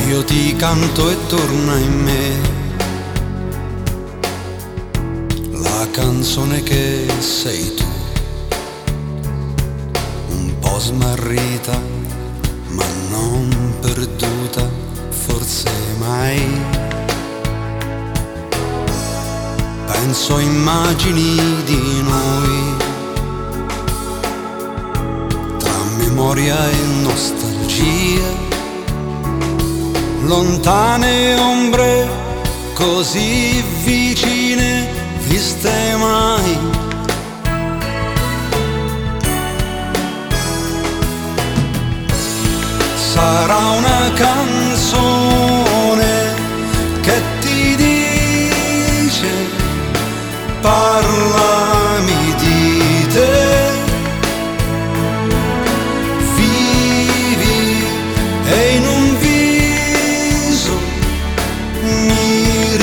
Io ti canto e torna in me la canzone che sei tu, un po' smarrita ma non perduta, forse mai. Penso a immagini di noi, tra memoria e nostalgia, lontane ombre così vicine, viste mai. Sarà una canzone che ti dice parlami di te, vivi e in un viso mi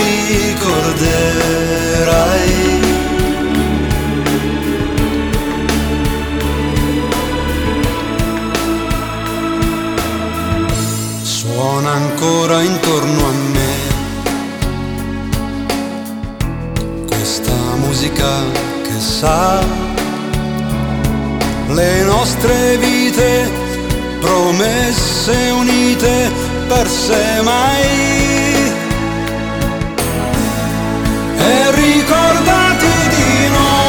ricorderai. Suona ancora intorno a me questa musica che sa le nostre vite, promesse unite, perse mai. E ricordati di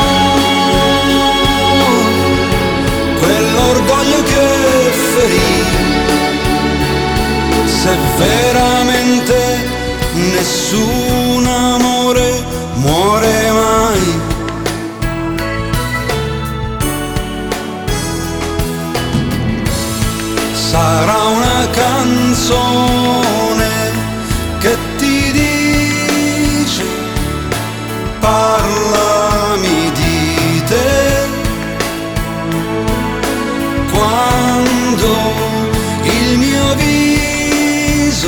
noi, quell'orgoglio che ferì, se veramente nessun amore muore mai. Sarà una canzone che ti dice parlami di te, quando il mio viso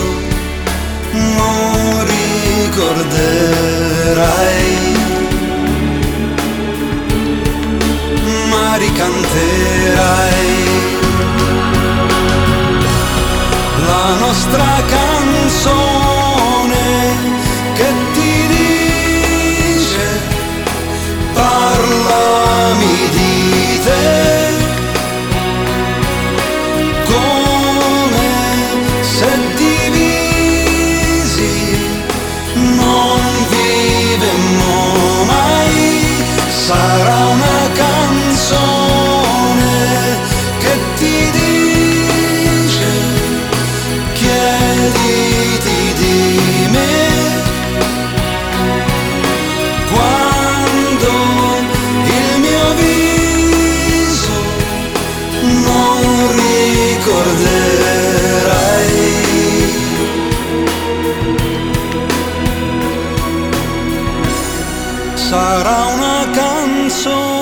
non ricorderai, ma ricanterai la nostra canzone che ti dice parlami di te, come se divisi non vivemmo mai. Sarà una canzone che ti dice chiediti di me, quando il mio viso non ricorderai. Sarà una canzone